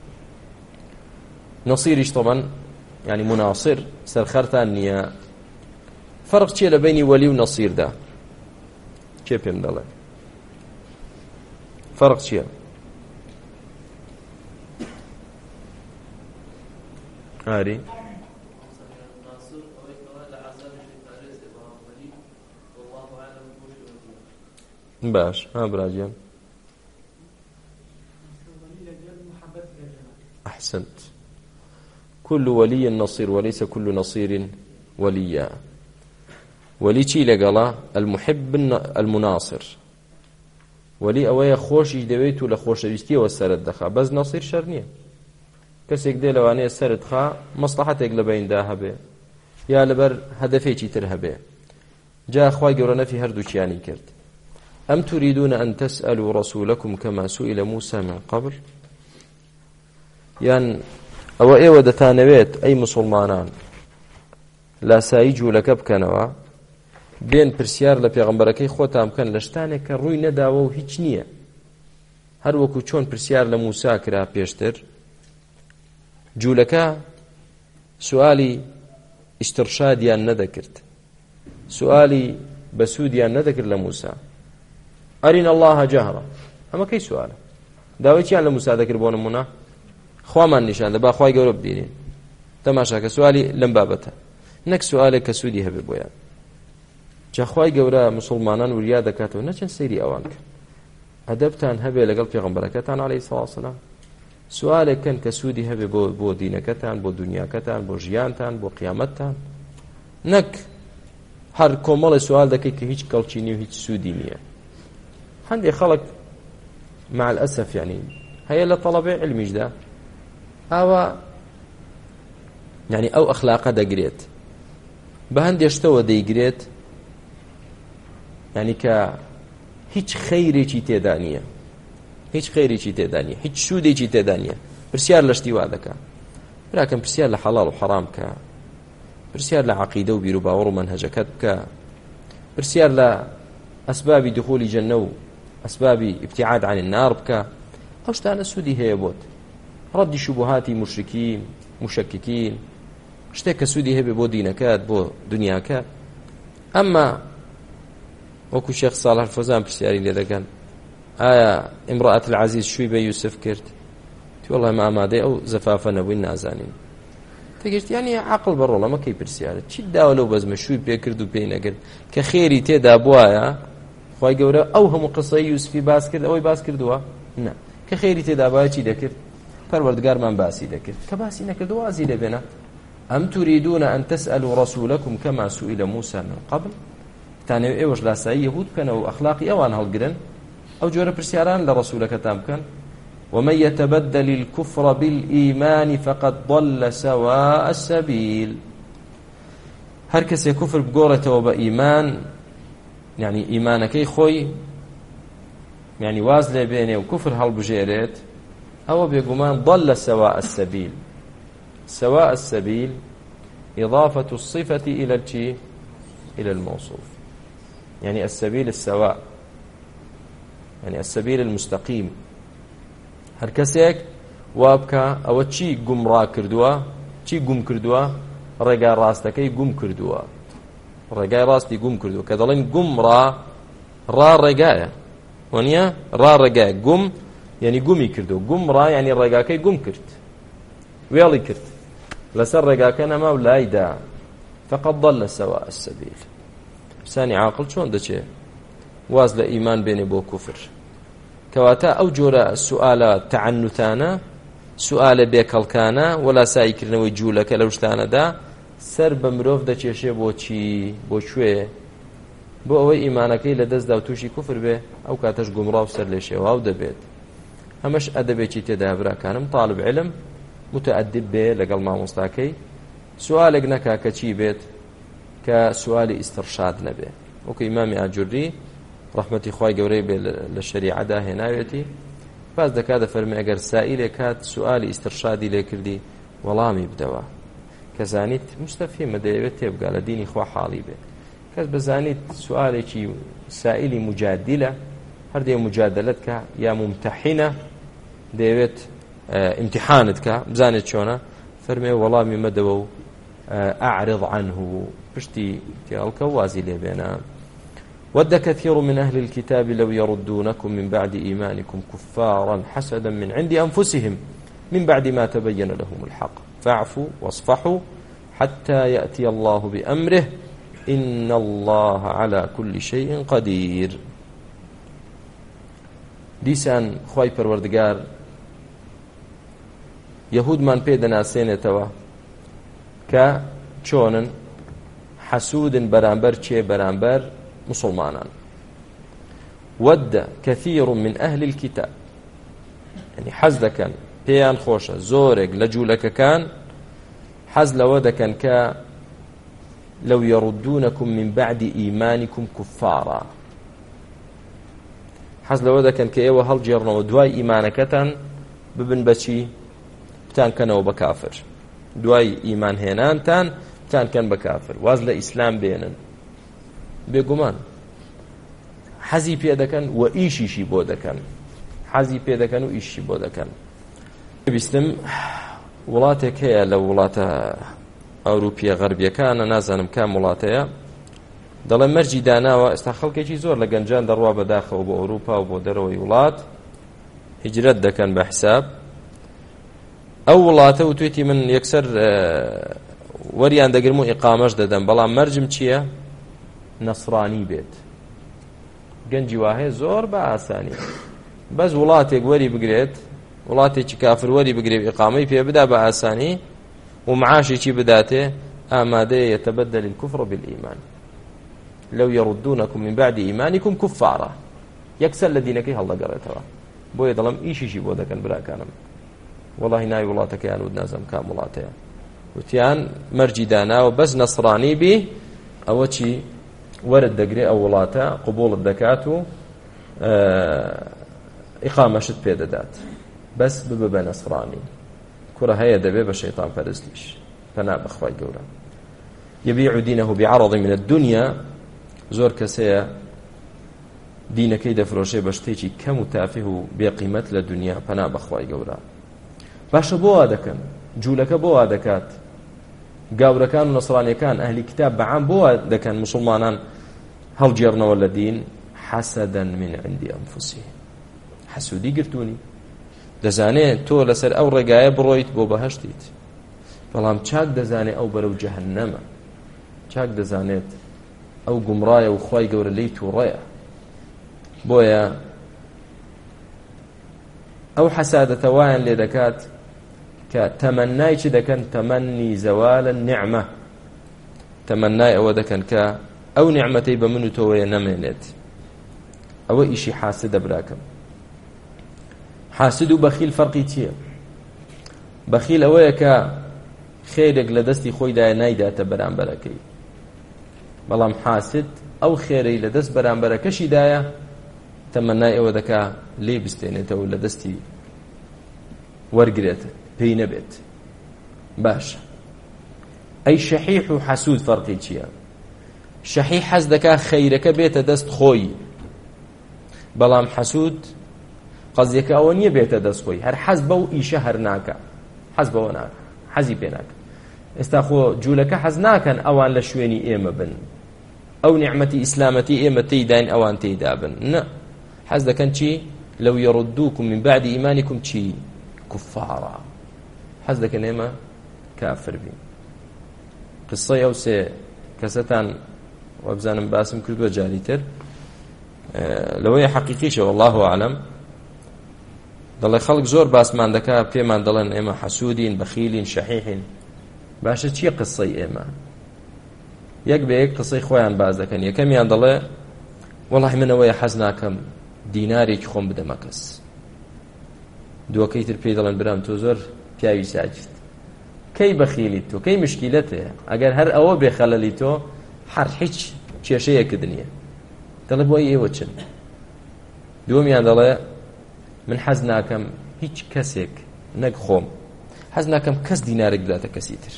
نصيرش طبعا يعني مناصر سەرخەرتان نییە فرق چیە لە بینی وەلی و نەسیردا چێ پێم دەڵێ فرق چییە ئاری باش ها براجيان أحسنت كل ولي نصير وليس كل نصير وليا ولي چی لەگەڵا المحب المناصر وەلی ئەوەیە خۆشی دەوێت و لە خۆشەویستیەوە سەرت دەخا بەس نەسیر شەر نییە کەسێک دێ لەوانەیە سەرت خا مەسلحەتێک لە بەیندا هەبێ یا لەبەر هەدەفێکی تر هەبێ جا خوای گەورە نەفی هەردووچیانی کرد ئەم تريدون أن تسألوا رسولكم كما سئل موسى من قبل یان ئەوە ئێوە دەتانەوێت ئەی مسلمانان لاسایی جوولەکە بکەنەوە بێن پرسیار لە پێغەمبەرەکەی خۆتان بکەن لە شتانێک کە ڕووی نەداوە و هیچ نییە هەر وەکو چۆن پرسیار لە موسا کرا پێشتر جوولەکە سوالی ئیسترشادیان نەدەکرد سوالی بەسوودیان نەدەکرد لە موسا ئەرین الله جەهرە ئەمە کەی سوالە داوای چیان لە موسا دەکرد بۆ نمونە خوامان نیشان دەبا خوای گەورە ببینین تەماشاکە سوالی لەم بابەتە نەک سوالێک کە سوودی هەبێ بۆیان جا خوای گەورە مسلمانان وریا دەکاتەوە نەچەند سەیری ئەوان کرد ئەدەبتان هەبێ لەگەڵ پێغەمبەرەکەتان عەلەیهی سەڵاتو وسەلام سوالێک کەن کە سوودی هەبێ بۆ دینەکەتان بۆ دنیاکەتان بۆ ژیانتان بۆ قیامەتتان نەک هەر کۆمەڵی سوال دەکەی کە هیچ کەڵکی نیە و هیچ سوودی نییە هەندێک خەڵک مع الأسف يعني هەیە لە تەڵەبەی علمیشدا ئاوا يعني ئەو ئەخلاقە دەگرێت بە هەندێک شتەوە دەیگرێت يعني کە هیچ خەیرێکی تێدا نییە هیچ خەیرێکی تێدا نییە هیچ سوودێکی تێدا نییە پرسیار لە شتی وا دەکا براکەم پرسیار لە حەڵاڵ و حەرام بکە پرسیار لە عەقیدە و بیر و باوەڕ و مەنهەجەکەت بکە پرسیار لە ئەسبابی دخولی جەنە و ئەسبابی ابتعاد عن النار بکە ئەو شتانە سوودی هەیە بۆت ڕەدی شوبهاتی مشرکین مشککین شتێک کە سوودی هەبێ بۆ دینەکەت بۆ دنیاکە ئەمما وەکو شێخ ساڵح فەزان پرسیاری لێ دەکەن ئایا ئیمڕەئەت العەزیز شووی بە یوسف کرد تی وەڵڵا ئێمە ئامادەی ئەو زەفافە نەبووین نازانین تێگەشت یانی عەقڵ بەڕۆڵ ئەمە کەی پرسیارە چیت داوە لەو بەزمە شووی پێ کرد و پێی نەکرد کە خێری تێدا بوایە خوای گەورە ئەو هەموو قسەی یوسفی باس کرد ئەوەی باس کردووە نا کە خێری تێدا بوایە چی دەکرد پەروەردگارمان باسی دەکرد کە باسی نەکردو وازی لێبێنە ئەم تريدون أن تسألوا رسولكم كما سئل موسى من قبل تانەوێت ئێوەش لاسایی یەهود بکەنەوە و ئەخلاقی ئەوان هەڵگرن ئەو جۆرە پرسیاران لە ڕەسوولەکەتان بکەن ومن يتبدل الكفر بالإيمان فقد ضل سواء السبيل هەر کەسێک کوفر بگۆڕێتەوە بە ئیمان يعني ئیمانەکەی خۆی يعني واز لێ بێنێ و کوفر هەڵبژێرێت ئەوە بێگومان ضل سواء السبيل سواء السبيل إضافة الصفة إلى الشيء إلى الموصوف يعني السبيل السواء يعني السبيل المستقيم هر کەسێک وابکە ئەوە چی گومڕا کردووە چی گوم کردووە ڕێگای ڕاستەکەی گوم کردووە ڕێگای ڕاستی گوم کردووە کە دەڵێن گومڕا ڕا ڕێگایە وانە ڕا ڕێگایە گوم یعنی گومی کردو گومڕا یعنی ڕێگاکەی گوم کرد وێڵی کرد لەسەر ڕێگاکە نەما و لایدا فقط ضل سواء السبيل سانی عاقل چۆن دەچێ واز لە ئیمان بێنێ بۆ کوفر کەواتە ئەو جۆرە سوالە تەعنوتانە سوالە بێکەڵکانە وەلا سایکردنەوەی جوولەکە لەو شتانەدا سەر بە مرۆڤ دەچێشێ بۆ چی بۆ کوێ بۆ ئەوەی ئیمانەکەی لە دەستدا و تووشی کوفر بێ ئەو کاتەش گومڕا و سەر لێ شێواو دەبێت هەمەش ئەدەبێکی تێدا براکانم طالب علم متعدب بێ لەگەڵ مامۆستاکەی سوالێک نەکا کە چی بێت کە سوالی ئیسترشاد نەبێ وەکو ئیمامی ئاجوری ڕەحمەتی خوای گەورەی بێ لە شەریعەدا هێناوێتی باز دەکات دەفەرمێ ئەگەر سائیلێک کات سوالی ئیسترشادی لێ کردی وەڵامی بدەوە کە زانیت مستەفهیمە دەیەوێت تێبگا لە دینی خوا حاڵی بێ کەس بزانیت سوالێکی سائیلی مجادلە هەردێ مجادلت کە یا ممتحینە دەیەوێت امتحانت کە بزانێت چۆنە فەرمێ وەڵامی مەدەوە و ئەعرض عنه پشتی تێڵکە وازی لێ بێنە ود كثير من أهل الكتاب لو يردونكم من بعد إيمانكم كفارا حسدا من عند أنفسهم من بعد ما تبين لهم الحق فاعفوا واصفحوا حتى يأتي الله بأمره إن الله على كل شيء قدير دیسان خوای پەروەردگار یەهودمان پێ دەناسێنێتەوە کە چۆنن حەسوودن بەرامبەر چێ بەرامبەر مسلمانان ود كثير من أهل الكتاب يعني حەز دەکەن پێیان خۆشە زۆرێک لە جوولەکەکان حەز لەوە دەکەن کە لو يردونكم من بعد إيمانكم كفارا حەز لەوە دەکەن کە ئێوە هەڵگێڕنەوە دوای ئیمانەکەتان ببن بەچی بتانکەنەوە بە کافر دوای ئیمان هێنانتان بتانکەن بە کافر واز لە ئیسلام بێنن بێگومان حەزی پێ دەکەن و ئیشیشی بۆ دەکەن حەزی پێ دەکەن و ئیشی بۆ دەکەن بیستم وڵاتێک هەیە لە وڵاتە ئەوروپیە غەربیەکانە نازانم کام وڵاتەیە دەڵێ مەرجی داناوە ئێستا خەڵکێکی زۆر لە گەنجان دەڕوا بەداخەوە بۆ ئەوروپا و بۆ دەرەوەی وڵات هیجرەت دەکەن بە حساب ئەو وڵاتە و توێتی من یەکسەر وەریان دەگرم و ئیقامەش دەدەم بەڵام مەرجم چییە نەسڕانی بێت گەنجی واهەیە زۆر بە ئاسانی بەس وڵاتێک وەری بگرێت وڵاتێکی کافر وەری بگرێت ئیقامەی پێ بدا بە ئاسانی و معاشێکی بداتێ ئامادەیە يتبدل الكفر بالإيمان لو يردونكم من بعد إيمانكم كفارا يكسر لدينكي هل دقريتها بۆیە دەڵم ئیشیشی بۆ دەکەن براکانم وەڵاهی ناوی وڵاتەکەیان و نازەم کام وڵاتەیە وتیان مەرجی داناوە بەس نەسڕانی بی ئەوە چی وەرت دەگرێ ئەو وڵاتە قبوڵت دەکات و ئیقامەشت پێدەدات بەس ببە بە نەسڕانی کوڕە هەیە دەبێ بە شەیطان پەرستیش پەنا بەخوای گەورە يبيع دينه بعرض من الدنيا زۆر کەسەیە دینەکەی دەفرۆشێ بە شتێکی کەم و تافه و بێقیمەت لە دنیا پەنا بەخوای گەورە باشە بۆ وا دەکەن جوولەکە بۆ وا دەکات گاورەکان و نەسڕانیەکان ئەهلی کتاب بەعام بۆ وا دەکەن مسلمانان هەڵگێڕنەوە لە دین حەسەدەن من عندی ئەنفوسیهم حەسوودی گرتوونی دەزانێت تۆ لەسەر ئەو ڕێگایە بڕۆیت بۆ بەهەشتیت بەڵام چاک دەزانێت ئەو بەرەو جەهەنەمە چاک دەزانێت ئەو گومڕایە و خوای گەورە لی تووڕەیە بۆیە ئەو حەسادەتە وایان لێ دەکات کە تەمەنای چی دەکەن تەمەنی زەوالە نیعمە تەمەنای ئەوە دەکەن کە ئەو نیعمەتەی بە من و تۆوەیە نەمێنێت ئەوە ئیشی حاسدە براکەم حاسد و بەخیل فەرقی چییە بەخیل ئەوەیە کە خێرێک لە دەستی خۆیدایە نایداتە بەرامبەرەکەی بەڵام حاسد ئەو خێرەی لە دەست بەرامبەرەکەشیدایە تەمەنای ئەوە دەکا لێ بستێنێتەوە لە دەستی وەرگرێت پێی نەبێت باشە ئەی شەحیح و حەسود فەرقی چییە شەحیح حەز دەکا خەیرەکە بێتە دەست خۆی بەڵام حەسود قەزیەکە ئەوە نییە بێتە دەست خۆی هەر حەز بەو ئیشە هەر ناکە حەز بەوە ناکە حەزی پێ ناکە ئێستا خۆ جوولەکە حەز ناکەن ئەوان لە شوێنی ئێمە بن ئەو نیعمەتی ئیسلامەتی ئێمە تێیداین ئەوان تێیدا بن نە حەز دەکەن چی لەو یەڕودووکم من بعد ئیمانیکم چی کوفارا حەز دەکەن ئێمە کافر بین قسەی ئەو سێ کەسەتان وەبزانم باسم کردووە جاری تر لەوەیە حەقیقیشە والله ئەعلەم دەڵێ خەڵک زۆر باسمان دەکا پێمان دەڵێن ئێمە حەسوودین بەخیلین شەحیحین باشە چییە قسەی ئێمە یەک بە یەک قسەی خۆیان باز دەکەن یەکەمیان دەڵێ وەڵاهی منەوەیە حەز ناکەم دینارێکی خۆم بدەمە کەس دووەکەی تر پێی دەڵێن برام تۆ زۆر پیاوی ساجت کەی بەخیلیت تۆ کەی مشکیلەت هەیە ئەگەر هەر ئەوە بێخەلەلی تۆ هەر هیچ کێشەیەکت نییە دەڵێ بۆی ئێوە چن دووەمیان دەڵێ من حەز ناکەم هیچ کەسێک نەک خۆم حەز ناکەم کەس دینارێک بداتە کەسی تر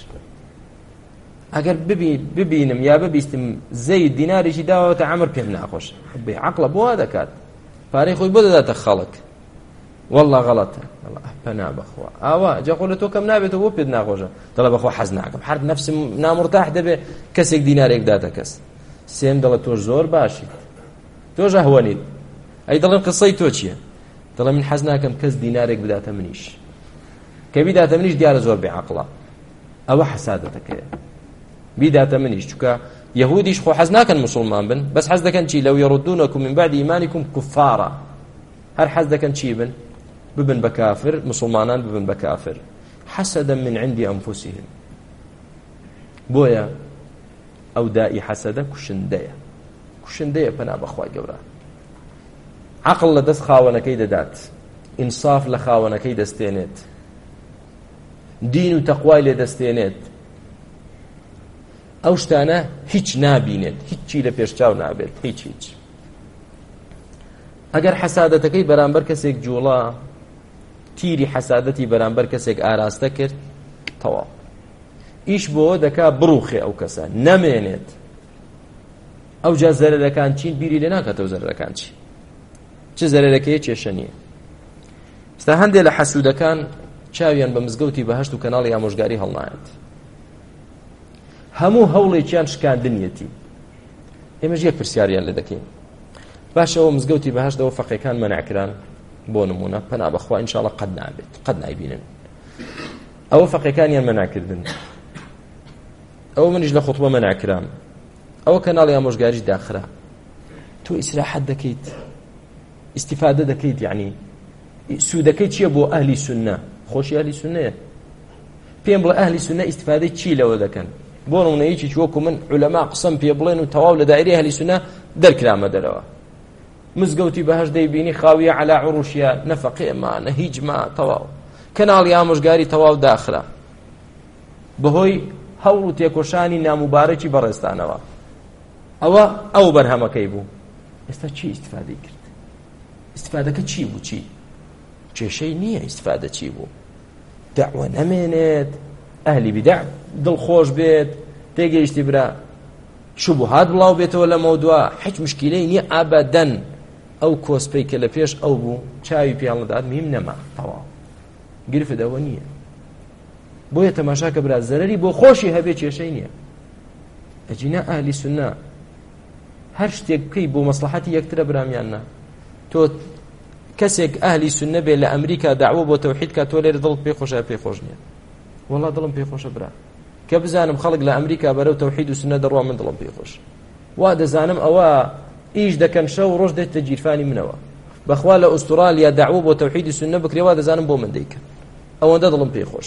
ئەگەر ببینم یا ببیستم زەید دینارێکی داوەتە عەمر پێم ناخۆش بێ عەقڵە بۆ وا دەکات پارەی خۆی بۆ دەداتە خەڵک والله غەڵەتە پەنا بەخوا ئاوا جاخۆ لە تۆ کەم نابێتەوە بۆ پێت ناخۆشە دەڵێ بەخوا حەز ناکەم هەر نەفسم نامڕتاح دەبێ کەسێک دینارێک داتە کەس سێم دەڵێ تۆ زۆر باشیت تۆ ژەهوەنیت ئەی دەڵێن قسەی تۆ چییە دەڵێ من حەز ناکەم کەس دینارێک بداتە منیش کە بیداتە منیش دیارە زۆر بێعەقڵە ئەوە حەسادەتەکەیە بیداتە منیش چونکە یەهودیش خۆ حەز ناکەن مسلمان بن بەس حەز دەکەن چی لەو یەڕودونەکم من بعد ئیمانیکم کوفارا هەر حەز دەکەن چی بن ببن بە کافر مسلمانان ببن بە کافر حەسەدەن من عندی ئەنفوسیهم بۆیە ئەو دائی حەسەدە کوشندەیە پەنا بەخوای گەورە عقل لدەست خاوەنەکەی دەدات، ئینساف لە خاوەنەکەی دەستێنێت، دین و تەقوای لێ دەستێنێت. ئەو شتانە هیچ نابینێت، هیچی لە پێشچاو نابێت، هیچ. ئەگەر حەسادەتەکەی بەرامبەر کەسێک جوڵا، تیری حەسادەتی بەرامبەر کەسێک ئاراستە کرد، تەواو ئیش بۆ دەکا بڕوخێ ئەو کەسە نەمێنێت. ئەو جا زەرەرەکان چین بیری لێ ناکاتەوە زەرەرەکان چی، چ زەرەرەکەیە کێشە نییە. ستا هەندێک لە حەسوودەکان چاویان بە مزگەوتی بەهەشت و کەناڵی ئامۆژگاری هەڵنایەت، هەموو هەوڵێکیان شکاندنیەتی. ئێمەش یەک پرسیاریان لێ دەکەین، باشەوە مزگەوتی بەهەشتەوە فەقێکان مەنعکران بۆ نمونە، پەنا بەخوا ئینشاڵڵا قەت نابێت، قەت نایبینن، ئەوە فەقێکانیان مەنعکردن، ئەوە منیش لە خوتبە مەنعکرام، ئەوە کەناڵی ئامۆژگاریش داخرا. تۆ ئیسراحەت دەکەیت، ئیستیفادە دەکەیت، یعنی سوودەکەی چییە بۆ ئەهلی سوننە؟ خۆشی ئەهلی سوننەیە. پێم بڵێ ئەهلی سوننە ئیستیفادەی چی لەوە دەکەن؟ بۆ نمونەیەکی وەکو من عولەما قسەم پێ بڵێن و تەواو لە دایرەی ئەهلی سوننە دەرکرامە دەرەوە. مزگەوتی بەهەشت دەیبینی خاویە عەلا عروشیە، نەفەقێما نەهیجما، تەواو کەناڵی ئامۆژگاری تەواو داخرا بەهۆی هەوڵ و تێکۆشانی ناموبارەکی بەڕێستانەوە. ئەو بەرهەمەکەی بوو. ئێستا چی ئیستیفادەی کرد؟ ئیستیفادەکە چی بوو؟ چی کێشەی نییە. ئیستیفادە چی بوو؟ دەعوە نەمێنێت، ئەهلی بیدع دڵخۆش بێت، تێگەیشتی برا شوبهات بڵاو بێتەوە لە مەودووە، هیچ مشکلەی نییە ئابەدەن. ئەو کۆسپەی کە لە پێش ئەو بوو چاوی پێیان دەدات مهم نەما، تەواو گرفت ئەوە نییە. بۆیە تەماشاکە برا زەرەری بۆ خۆشی هەبێ کێشەی نییە. ئەجینا ئەهلی سوننە هەر شتێک بکەی بۆ مەسلحەتی یەکترە برامیاننا. تۆ کەسێک ئەهلی سوننە بێ لە ئەمریکا داعوە بۆ تەوحید کە تۆ لێرە دڵت پێخۆشە پێخۆش نییە. وەڵا دڵم پێخۆشە برا، کە بزانم خەڵک لە ئەمریکا بەرەو تەوحید و سوننە دەڕوا، من دڵم پێخۆش. وا دەزانم ئەوە ئیش دەکەن شەو ڕۆژ دێتە گیرفانی منەوە. بەخوا لە ئوسترالیا داعوە بۆ تەوحید و سوننە بکرێ، وا دەزانم بۆ من دەیکەن، ئەوەندە دڵم پێخۆش.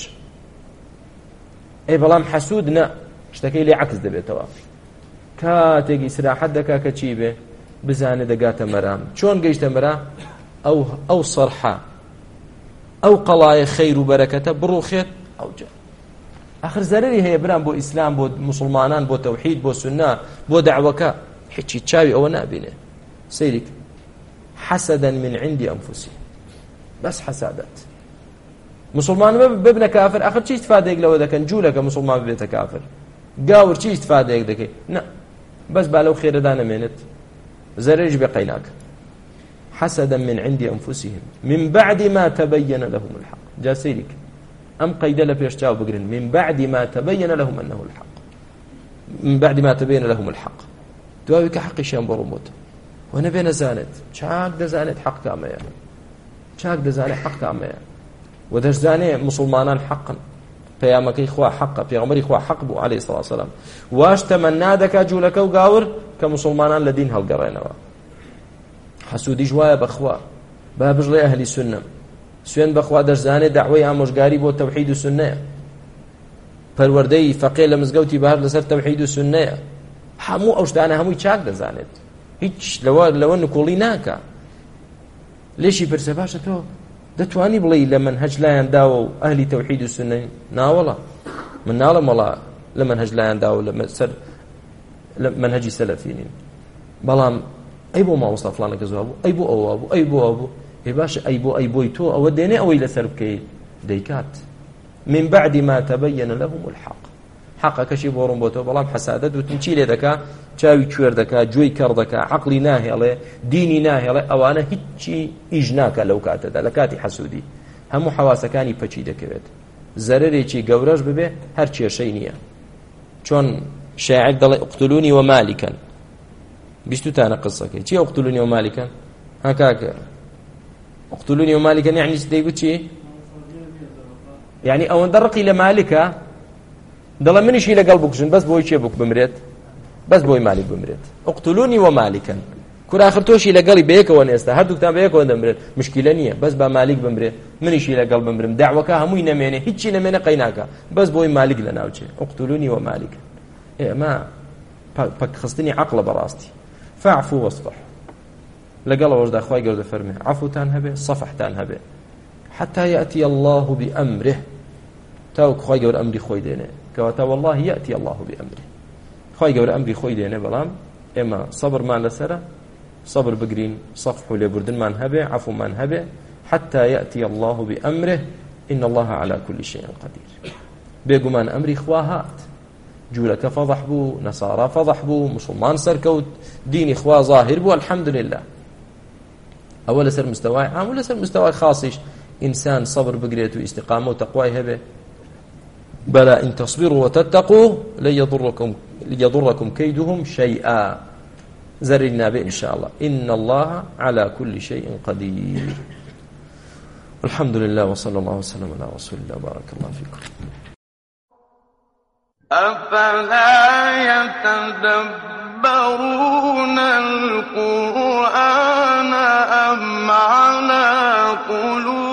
ئەی بەڵام حەسوود نە، شتەکەی لێ عەکس دەبێتەوە. کاتێک ئیسراحەت دەکا کە چی بێ بزانێ دەگاتە مەرام. چۆن گەیشتە مەرا؟ ئەو سەرحە، ئەو قەڵایە خەیر و بەرەکەتە بڕوخێت. ئەوجا ئاخر زەرەری هەیە برام بۆ ئیسلام، بۆ موسڵمانان، بۆ تەوحید، بۆ سوننە، بۆ دەعوەکە، هیچی چاوی ئەوە نابینێ. سەیریک حەسەدەن من عندی ئەنفوسیهم، بەس حەسادەت. مسلمان ببنە کافر، ئاخر چی ئیستیفادەیەک لەوە دەکەن؟ جوولەکە مسلمان ببێتە کافر. گاور چی ئیستیفادەیەک دەکەی؟ نە، بەس با لەو خێرەدا نەمێنێت، زەرەریش بێ قەیناکە. حەسەدەن من عندی ئەنفوسیهم من بعد ما تبين لهم الحق. جا سەیریک ئەم قەیدە لە پێش چاو بگرن، من بعد ما تبين لهم أنه الحق، من بعد ما تبين لهم الحق. دواوی کە حەقیشیان بۆ ڕووموت و نەبێ نەزانێت، چاک دەزانێت حەق کامەیە، چاک دەزانێت حەق کامەیە، و دەشزانێ مسلمانان حەقن، پەیامەکەی خوا حەقە، پێغەمبەری خوا حەق بوو عەلەیهی سەڵاتو وسەلام. واش تەمەنا دەکا جوولەکە و گاور کە مسلمانان لە دین هەڵگەڕێنەوە. حەسوودیش وایە بەخوا، با بژڵێ ئەهلی سوننەم، سوێن بەخوا دەشزانێت دەعوەی ئامۆژگاری بۆ تەوحید و سوننەیە، پەروەردەی فەقێ لە مزگەوتی بەهەشت لەسەر تەوحید و سوننەیە. هەموو ئەو شتانە هەمووی چاک دەزانێت، هیچ لەوە نکوڵی ناکە. لێشی پرسە باشە تۆ دەتوانی بڵێ لە منهەج لایەن داوە و ئەهلی تەوحید و سوننە؟ ناوەڵا، من ناڵم وەڵا لە منهەج لایەن داوە لە منهەجی سەلەفینین، بەڵام ئەی بۆ مامۆستا فڵانەکە زوا بوو، ئەی بۆ ئەوە بوو، ئەی بۆ ئەوە بوو. ئێ باشە ئەی بۆی تۆ ئەوە دێنێ ئەوەی لەسەر بکەیت، دەیکات. من بعد ما تبين لهم الحق، حەقەکەشی بۆ ڕوون بۆتەوە، بەڵام حەسادەت وتن چی لێ دەکا؟ چاوی کوێر دەکا، گوێی کەڕ دەکا، عەقلی ناهێڵێ، دینی ناهێڵێ. ئەوانە هیچی ئیش ناکە لەو کاتەدا، لە کاتی حەسوودی هەموو حەواسەکانی پەچی دەکەوێت. زەرەرێکی گەورەش ببێ هەر کێشەی نییە. چۆن شاعر دەڵێ اقتلونی ومالکن، بیستوتانە قسەکەی چی اقتلونی ومالکن؟ ها کاکە اقتلونی ومالکن یعنی دەیگوت چی؟ یعنی ئەوەندە ڕقی لە مالکە دەڵێ منیشی لەگەڵ بکوژن بەس بۆی چێ بمرێت، بەس بۆی مالک بمرێت. اقتلونی ومالکن، کوراخر تۆشی لەگەڵی بەیەکەوە نێستا، هەردووکتان بەیەکەوە دەمرێت، مشکلە نییە، بەس با مالک بمرێت، منیشی لەگەڵ بمرم، داعوەکە هەمووی نەمێنێ، هیچی نەمێنێ، قەیناکە، بەس بۆی مالک لە ناوچێ. اقتلونی ومالکن. ئێمە پەکخستنی عەقڵە بەڕاستی. فاعفوا واصفحوا، لەگەڵ ئەوەشدا خوای گەورە فەرمێ عەفوتان هەبێ سەفحتان هەبێ حتى يأتي الله بأمره تاوك خوای گەورە ئەمری خۆی دێنێ کەواتە والله يأتي الله بأمره خوای گەورە ئەمری خۆی دێنێ بەڵام ئێمە سەبرمان لەسەرە سەبر بگرین سەفح و لێبوردنمان هەبێ عەفومان هەبێ حتى يأتي الله بأمره إن الله على كل شيء قدير بێگومان ئەمری خوا هات جوولەکە فەضح بوو نەسارا فەضح بوو مسلمان سەرکەوت دینی خوا ظاهر بوو الحمد لله ئەوە لەسەر مستەوای عام و لەسەر مستەوای خاصیش ئینسان سەبر بگرێت و ئیستیقامە و تەقوای هەبێ بەلا ئین تەصبروا وتتقوا لن يضركم كيدهم شيئا زەرری نابێ إن شاء الله إن الله على كل شيء قدير الحمد لله وصلى الله وسلم على رسول الله بارك الله فيكم أفلا يتدبرون القرآن أم على قلوب